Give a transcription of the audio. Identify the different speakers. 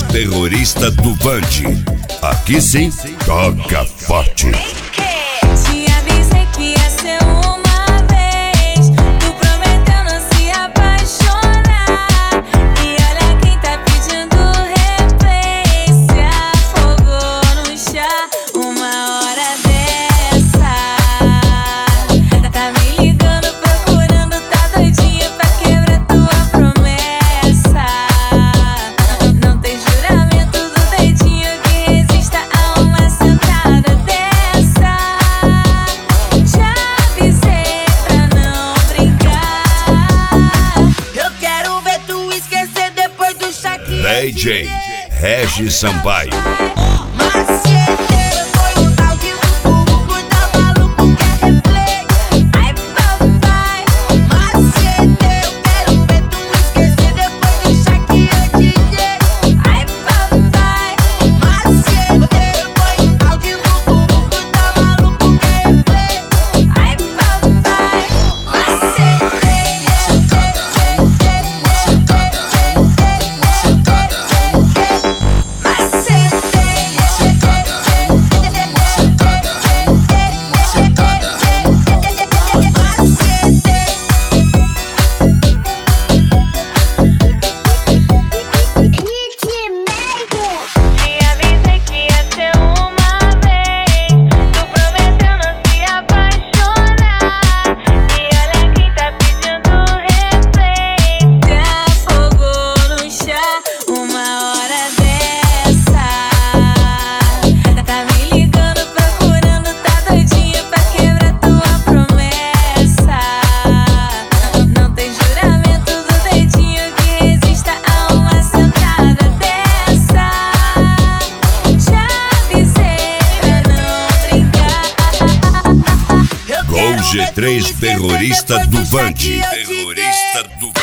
Speaker 1: terrorista do Band. Aqui sim, toca forte.
Speaker 2: Te avisei que ia ser uma vez. Tu prometeu não se apaixonar. E olha quem tá pedindo replay. Se afogou no chá uma hora dessa. Tá me ligando, procurando, tá doidinha pra quebrar tua promessa. Não tem juramento do dedinho que resista a uma sentada dessa. Já avisei pra não brincar. Eu quero ver tu esquecer depois do Shakira.
Speaker 1: DJ Regis Sampaio.
Speaker 2: Maceteiro, foi um tal de bumbum, tá maluco, quer replay. Ai papai, maceteiro, quero ver tu esquecer depois do Shakira DJ. Ai papai, maceteiro, foi um tal de bumbum, tá maluco, quer replay. Ai papai, te avisei que ia ser uma vez. Tu prometeu não se apaixonar. E olha quem tá pedindo replay. Te afogou no chá uma hora dessa. Tá me ligando, procurando, tá doidinha pra quebrar tua promessa. Não tem juramento do dedinho que resista a uma sentada dessa. Já avisei pra não brincar.
Speaker 1: Gol G3 terrorista do Band. Terrorista do